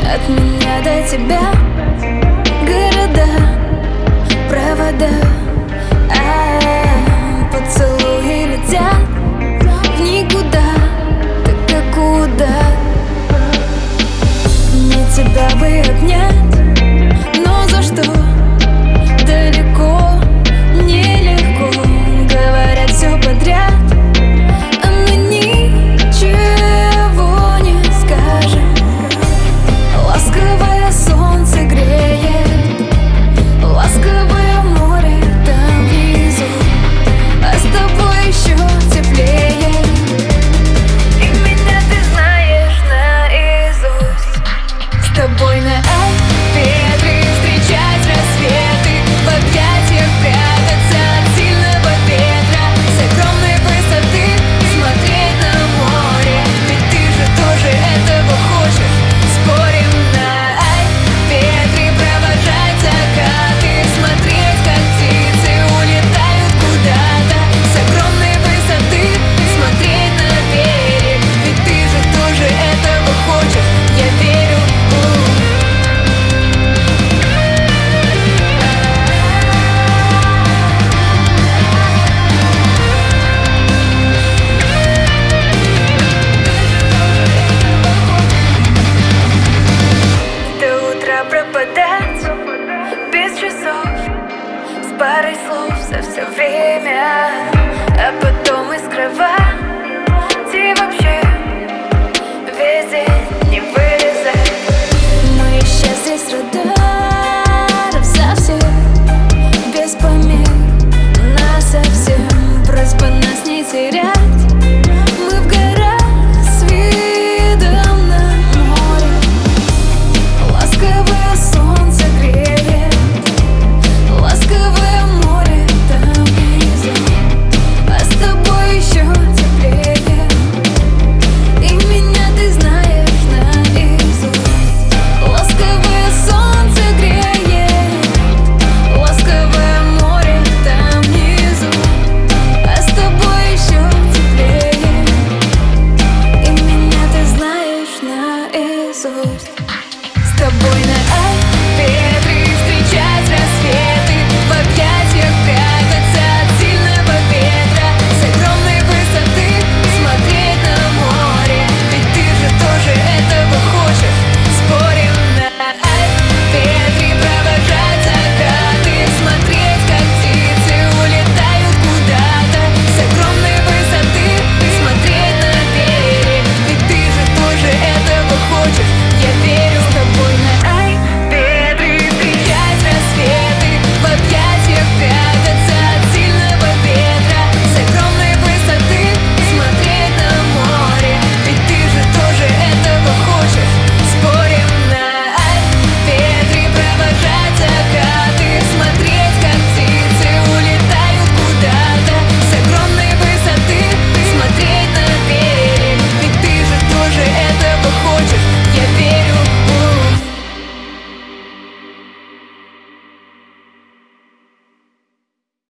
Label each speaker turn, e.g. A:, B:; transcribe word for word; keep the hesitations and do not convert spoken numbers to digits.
A: От меня до тебя города, провода, а поцелуи летят в никуда, так как удар. Мне тебя бы обнять, но за что? Далеко, нелегко, говорят все подряд, а мы ничего не скажем. Ласковое солнце греет, ласковое море там внизу, а с тобой еще теплее, и меня ты знаешь наизусть. С тобой на ветры встречать рассветы, в объятиях прятаться от сильного ветра, с огромной высоты смотреть на море, ведь ты же тоже этого хочешь. Спорим на ветры, провожать закаты, смотреть, как птицы улетают куда-то, с огромной высоты смотреть на берег, ведь ты же тоже этого хочешь. Я верю. Пропадать без часов, с парой слов за все время, а потом из кровати вообще весь день не вылезать. Мы исчезли с радаров совсем, без помех, насовсем. Просьба нас не терять. Мы в горах с видом на море. Ласковое солнце греет, ласковое море там внизу, а с тобой еще теплее, и меня ты знаешь наизусть. Ласковое солнце греет, ласковое море там внизу, а с тобой еще теплее, и меня ты знаешь наизусть. С тобой